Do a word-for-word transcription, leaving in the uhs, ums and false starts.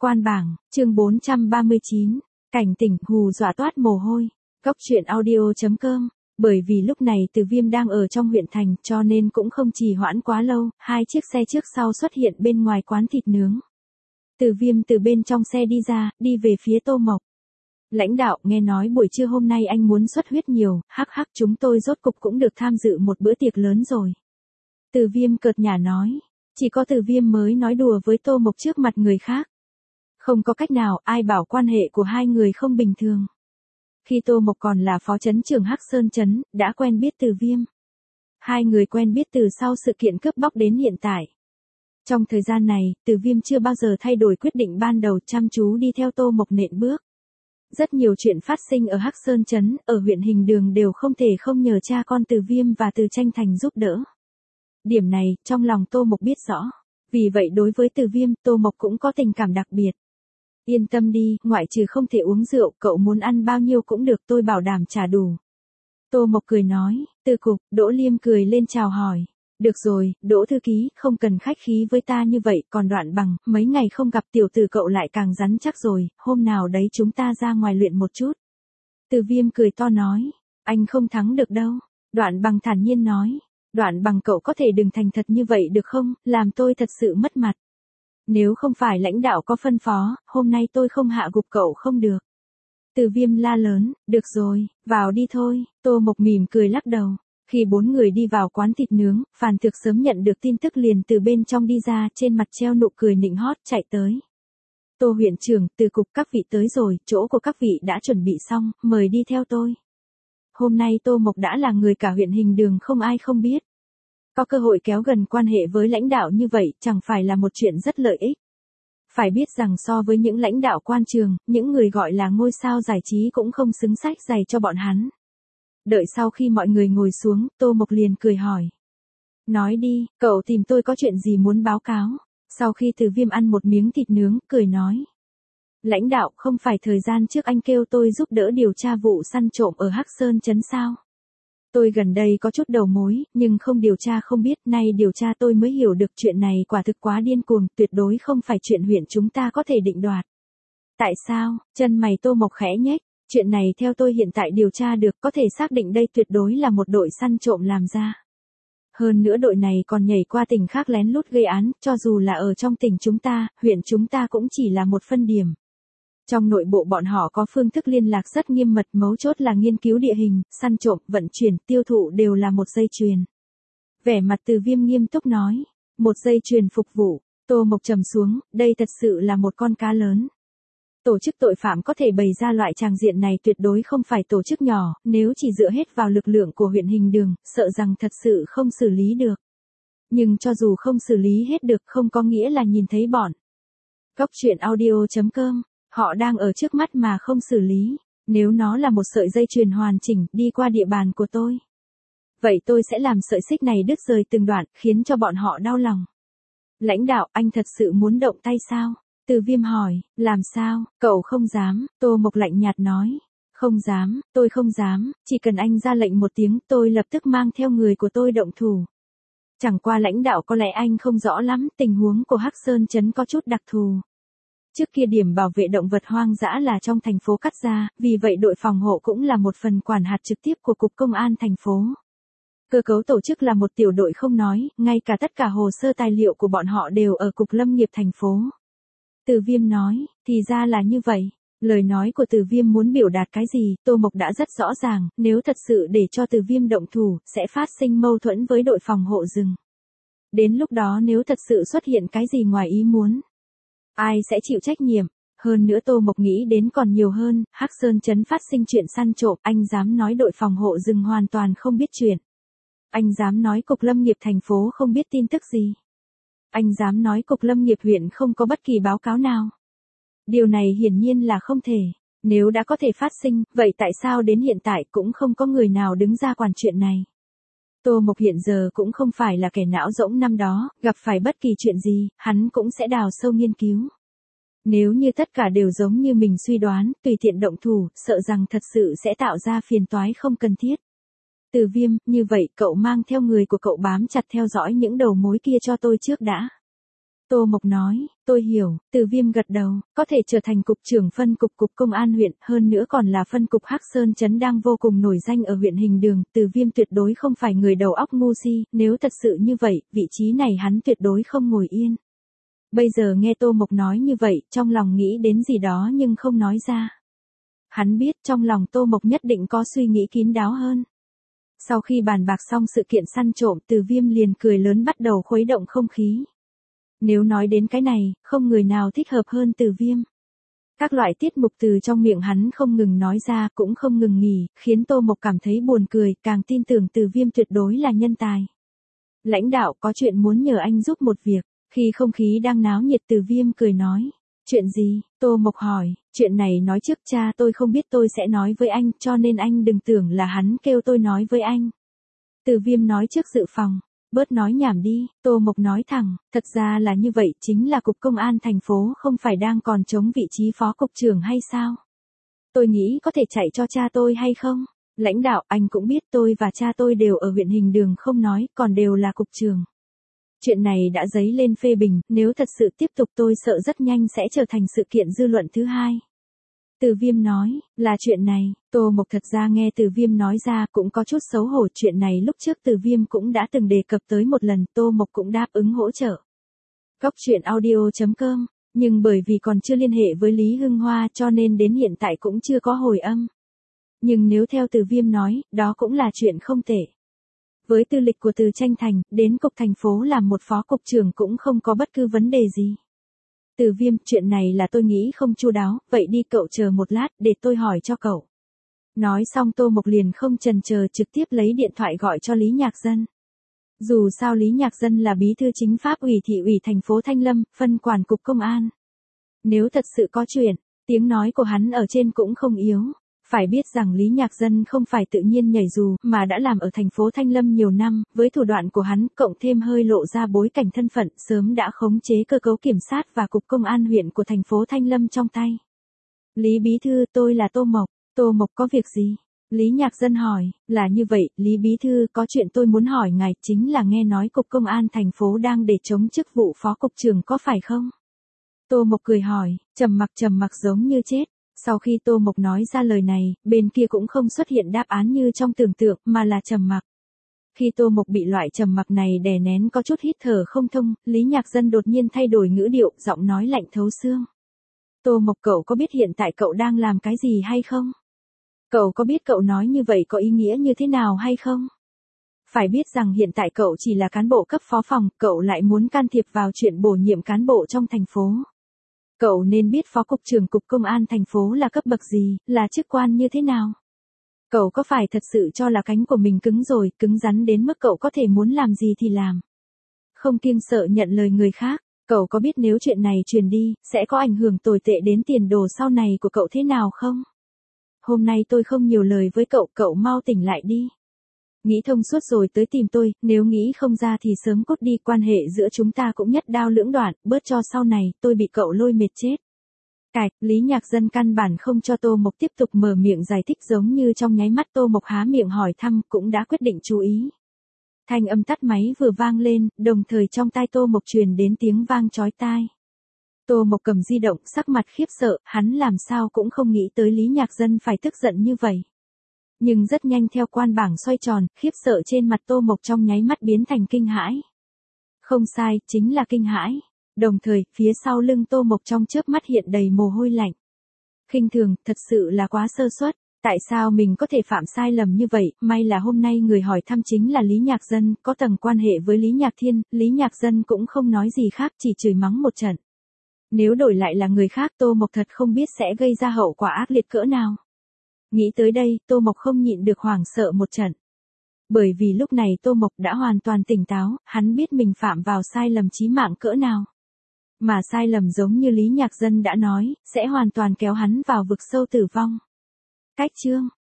Quan bảng, chương bốn trăm ba mươi chín, cảnh tỉnh hù dọa toát mồ hôi. Góc truyện audio chấm com. Bởi vì lúc này Từ Viêm đang ở trong huyện thành cho nên cũng không trì hoãn quá lâu, hai chiếc xe trước sau xuất hiện bên ngoài quán thịt nướng. Từ Viêm từ bên trong xe đi ra, đi về phía Tô Mộc. Lãnh đạo, nghe nói buổi trưa hôm nay anh muốn xuất huyết nhiều, hắc hắc chúng tôi rốt cục cũng được tham dự một bữa tiệc lớn rồi. Từ Viêm cợt nhả nói, chỉ có Từ Viêm mới nói đùa với Tô Mộc trước mặt người khác. Không có cách nào, ai bảo quan hệ của hai người không bình thường. Khi Tô Mộc còn là phó trấn trưởng Hắc Sơn trấn, đã quen biết Từ Viêm. Hai người quen biết từ sau sự kiện cướp bóc đến hiện tại. Trong thời gian này, Từ Viêm chưa bao giờ thay đổi quyết định ban đầu, chăm chú đi theo Tô Mộc nện bước. Rất nhiều chuyện phát sinh ở Hắc Sơn trấn, ở huyện Hình Đường đều không thể không nhờ cha con Từ Viêm và Từ Tranh Thành giúp đỡ. Điểm này, trong lòng Tô Mộc biết rõ. Vì vậy đối với Từ Viêm, Tô Mộc cũng có tình cảm đặc biệt. Yên tâm đi, ngoại trừ không thể uống rượu, cậu muốn ăn bao nhiêu cũng được, tôi bảo đảm trả đủ. Tô Mộc cười nói, Từ cục, Đỗ Liêm cười lên chào hỏi. Được rồi, Đỗ thư ký, không cần khách khí với ta như vậy, còn Đoạn Bằng, mấy ngày không gặp tiểu tử cậu lại càng rắn chắc rồi, hôm nào đấy chúng ta ra ngoài luyện một chút. Từ Viêm cười to nói, anh không thắng được đâu. Đoạn Bằng thản nhiên nói, Đoạn Bằng cậu có thể đừng thành thật như vậy được không, làm tôi thật sự mất mặt. Nếu không phải lãnh đạo có phân phó, hôm nay tôi không hạ gục cậu không được. Từ Viêm la lớn, được rồi, vào đi thôi. Tô Mộc mỉm cười lắc đầu. Khi bốn người đi vào quán thịt nướng, Phàn Thực sớm nhận được tin tức liền từ bên trong đi ra, trên mặt treo nụ cười nịnh hót, chạy tới. Tô huyện trưởng, Từ cục, các vị tới rồi, chỗ của các vị đã chuẩn bị xong, mời đi theo tôi. Hôm nay Tô Mộc đã là người cả huyện Hình Đường không ai không biết. Có cơ hội kéo gần quan hệ với lãnh đạo như vậy, chẳng phải là một chuyện rất lợi ích. Phải biết rằng so với những lãnh đạo quan trường, những người gọi là ngôi sao giải trí cũng không xứng sách giày cho bọn hắn. Đợi sau khi mọi người ngồi xuống, Tô Mộc liền cười hỏi. Nói đi, cậu tìm tôi có chuyện gì muốn báo cáo? Sau khi Từ Viêm ăn một miếng thịt nướng, cười nói. Lãnh đạo, không phải thời gian trước anh kêu tôi giúp đỡ điều tra vụ săn trộm ở Hắc Sơn trấn sao? Tôi gần đây có chút đầu mối, nhưng không điều tra không biết, nay điều tra tôi mới hiểu được chuyện này quả thực quá điên cuồng, tuyệt đối không phải chuyện huyện chúng ta có thể định đoạt. Tại sao? Chân mày Tô Mộc khẽ nhếch, chuyện này theo tôi hiện tại điều tra được có thể xác định đây tuyệt đối là một đội săn trộm làm ra. Hơn nữa đội này còn nhảy qua tỉnh khác lén lút gây án, cho dù là ở trong tỉnh chúng ta, huyện chúng ta cũng chỉ là một phân điểm. Trong nội bộ bọn họ có phương thức liên lạc rất nghiêm mật, mấu chốt là nghiên cứu địa hình, săn trộm, vận chuyển, tiêu thụ đều là một dây chuyền. Vẻ mặt Từ Viêm nghiêm túc nói, một dây chuyền phục vụ. Tô Mộc trầm xuống, đây thật sự là một con cá lớn. Tổ chức tội phạm có thể bày ra loại tràng diện này tuyệt đối không phải tổ chức nhỏ, nếu chỉ dựa hết vào lực lượng của huyện Hình Đường, sợ rằng thật sự không xử lý được. Nhưng cho dù không xử lý hết được không có nghĩa là nhìn thấy bọn. Góc truyện audio chấm com. Họ đang ở trước mắt mà không xử lý, nếu nó là một sợi dây chuyền hoàn chỉnh đi qua địa bàn của tôi. Vậy tôi sẽ làm sợi xích này đứt rời từng đoạn, khiến cho bọn họ đau lòng. Lãnh đạo, anh thật sự muốn động tay sao? Từ Viêm hỏi, làm sao, cậu không dám, Tô Mộc lạnh nhạt nói. Không dám, tôi không dám, chỉ cần anh ra lệnh một tiếng tôi lập tức mang theo người của tôi động thủ. Chẳng qua lãnh đạo có lẽ anh không rõ lắm, tình huống của Hắc Sơn trấn có chút đặc thù. Trước kia điểm bảo vệ động vật hoang dã là trong thành phố cắt ra, vì vậy đội phòng hộ cũng là một phần quản hạt trực tiếp của Cục Công an thành phố. Cơ cấu tổ chức là một tiểu đội không nói, ngay cả tất cả hồ sơ tài liệu của bọn họ đều ở Cục Lâm nghiệp thành phố. Từ Viêm nói, thì ra là như vậy. Lời nói của Từ Viêm muốn biểu đạt cái gì, Tô Mộc đã rất rõ ràng, nếu thật sự để cho Từ Viêm động thủ, sẽ phát sinh mâu thuẫn với đội phòng hộ rừng. Đến lúc đó nếu thật sự xuất hiện cái gì ngoài ý muốn, ai sẽ chịu trách nhiệm? Hơn nữa Tô Mộc nghĩ đến còn nhiều hơn, Hắc Sơn trấn phát sinh chuyện săn trộm, anh dám nói đội phòng hộ rừng hoàn toàn không biết chuyện. Anh dám nói Cục Lâm nghiệp thành phố không biết tin tức gì. Anh dám nói Cục Lâm nghiệp huyện không có bất kỳ báo cáo nào. Điều này hiển nhiên là không thể. Nếu đã có thể phát sinh, vậy tại sao đến hiện tại cũng không có người nào đứng ra quản chuyện này? Tô Mộc hiện giờ cũng không phải là kẻ não rỗng năm đó, gặp phải bất kỳ chuyện gì, hắn cũng sẽ đào sâu nghiên cứu. Nếu như tất cả đều giống như mình suy đoán, tùy tiện động thủ, sợ rằng thật sự sẽ tạo ra phiền toái không cần thiết. Từ Viêm, như vậy cậu mang theo người của cậu bám chặt theo dõi những đầu mối kia cho tôi trước đã. Tô Mộc nói, tôi hiểu, Từ Viêm gật đầu, có thể trở thành cục trưởng phân cục cục công an huyện, hơn nữa còn là phân cục Hắc Sơn Trấn đang vô cùng nổi danh ở huyện Hình Đường, Từ Viêm tuyệt đối không phải người đầu óc ngu si, nếu thật sự như vậy, vị trí này hắn tuyệt đối không ngồi yên. Bây giờ nghe Tô Mộc nói như vậy, trong lòng nghĩ đến gì đó nhưng không nói ra. Hắn biết trong lòng Tô Mộc nhất định có suy nghĩ kín đáo hơn. Sau khi bàn bạc xong sự kiện săn trộm, Từ Viêm liền cười lớn bắt đầu khuấy động không khí. Nếu nói đến cái này, không người nào thích hợp hơn Từ Viêm. Các loại tiết mục từ trong miệng hắn không ngừng nói ra cũng không ngừng nghỉ, khiến Tô Mộc cảm thấy buồn cười, càng tin tưởng Từ Viêm tuyệt đối là nhân tài. Lãnh đạo có chuyện muốn nhờ anh giúp một việc, khi không khí đang náo nhiệt Từ Viêm cười nói. Chuyện gì? Tô Mộc hỏi, chuyện này nói trước cha tôi không biết tôi sẽ nói với anh cho nên anh đừng tưởng là hắn kêu tôi nói với anh. Từ Viêm nói trước dự phòng. Bớt nói nhảm đi, Tô Mộc nói thẳng, thật ra là như vậy, chính là cục công an thành phố không phải đang còn chống vị trí phó cục trưởng hay sao? Tôi nghĩ có thể chạy cho cha tôi hay không? Lãnh đạo, anh cũng biết tôi và cha tôi đều ở huyện Hình Đường không nói, còn đều là cục trưởng. Chuyện này đã dấy lên phê bình, nếu thật sự tiếp tục tôi sợ rất nhanh sẽ trở thành sự kiện dư luận thứ hai. Từ Viêm nói, là chuyện này, Tô Mộc thật ra nghe Từ Viêm nói ra cũng có chút xấu hổ, chuyện này lúc trước Từ Viêm cũng đã từng đề cập tới một lần, Tô Mộc cũng đáp ứng hỗ trợ. Góc truyện audio chấm com, nhưng bởi vì còn chưa liên hệ với Lý Hưng Hoa cho nên đến hiện tại cũng chưa có hồi âm. Nhưng nếu theo Từ Viêm nói, đó cũng là chuyện không tệ. Với tư lịch của Từ Tranh Thành, đến cục thành phố làm một phó cục trưởng cũng không có bất cứ vấn đề gì. Từ Viêm, chuyện này là tôi nghĩ không chu đáo, vậy đi cậu chờ một lát, để tôi hỏi cho cậu. Nói xong Tô Mộc liền không chần chờ trực tiếp lấy điện thoại gọi cho Lý Nhạc Dân. Dù sao Lý Nhạc Dân là bí thư chính pháp ủy thị ủy thành phố Thanh Lâm, phân quản cục công an. Nếu thật sự có chuyện, tiếng nói của hắn ở trên cũng không yếu. Phải biết rằng Lý Nhạc Dân không phải tự nhiên nhảy dù, mà đã làm ở thành phố Thanh Lâm nhiều năm, với thủ đoạn của hắn, cộng thêm hơi lộ ra bối cảnh thân phận, sớm đã khống chế cơ cấu kiểm sát và cục công an huyện của thành phố Thanh Lâm trong tay. Lý Bí Thư, tôi là Tô Mộc. Tô Mộc có việc gì? Lý Nhạc Dân hỏi, là như vậy, Lý Bí Thư, có chuyện tôi muốn hỏi ngài, chính là nghe nói cục công an thành phố đang để chống chức vụ phó cục trưởng có phải không? Tô Mộc cười hỏi, trầm mặc trầm mặc giống như chết. Sau khi Tô Mộc nói ra lời này, bên kia cũng không xuất hiện đáp án như trong tưởng tượng, mà là trầm mặc. Khi Tô Mộc bị loại trầm mặc này đè nén có chút hít thở không thông, Lý Nhạc Dân đột nhiên thay đổi ngữ điệu, giọng nói lạnh thấu xương. Tô Mộc, cậu có biết hiện tại cậu đang làm cái gì hay không? Cậu có biết cậu nói như vậy có ý nghĩa như thế nào hay không? Phải biết rằng hiện tại cậu chỉ là cán bộ cấp phó phòng, cậu lại muốn can thiệp vào chuyện bổ nhiệm cán bộ trong thành phố. Cậu nên biết phó cục trưởng cục công an thành phố là cấp bậc gì, là chức quan như thế nào. Cậu có phải thật sự cho là cánh của mình cứng rồi, cứng rắn đến mức cậu có thể muốn làm gì thì làm. Không kiêng sợ nhận lời người khác, cậu có biết nếu chuyện này truyền đi, sẽ có ảnh hưởng tồi tệ đến tiền đồ sau này của cậu thế nào không? Hôm nay tôi không nhiều lời với cậu, cậu mau tỉnh lại đi. Nghĩ thông suốt rồi tới tìm tôi, nếu nghĩ không ra thì sớm cút đi, quan hệ giữa chúng ta cũng nhất đao lưỡng đoạn, bớt cho sau này, tôi bị cậu lôi mệt chết. Cạch, Lý Nhạc Dân căn bản không cho Tô Mộc tiếp tục mở miệng giải thích, giống như trong nháy mắt Tô Mộc há miệng hỏi thăm cũng đã quyết định chú ý. Thanh âm tắt máy vừa vang lên, đồng thời trong tai Tô Mộc truyền đến tiếng vang chói tai. Tô Mộc cầm di động, sắc mặt khiếp sợ, hắn làm sao cũng không nghĩ tới Lý Nhạc Dân phải tức giận như vậy. Nhưng rất nhanh theo quan bảng xoay tròn, khiếp sợ trên mặt Tô Mộc trong nháy mắt biến thành kinh hãi. Không sai, chính là kinh hãi. Đồng thời, phía sau lưng Tô Mộc trong chớp mắt hiện đầy mồ hôi lạnh. Khinh thường, thật sự là quá sơ suất. Tại sao mình có thể phạm sai lầm như vậy, may là hôm nay người hỏi thăm chính là Lý Nhạc Dân, có tầng quan hệ với Lý Nhạc Thiên, Lý Nhạc Dân cũng không nói gì khác, chỉ chửi mắng một trận. Nếu đổi lại là người khác Tô Mộc thật không biết sẽ gây ra hậu quả ác liệt cỡ nào. Nghĩ tới đây, Tô Mộc không nhịn được hoảng sợ một trận. Bởi vì lúc này Tô Mộc đã hoàn toàn tỉnh táo, hắn biết mình phạm vào sai lầm chí mạng cỡ nào. Mà sai lầm giống như Lý Nhạc Dân đã nói, sẽ hoàn toàn kéo hắn vào vực sâu tử vong. Cách chương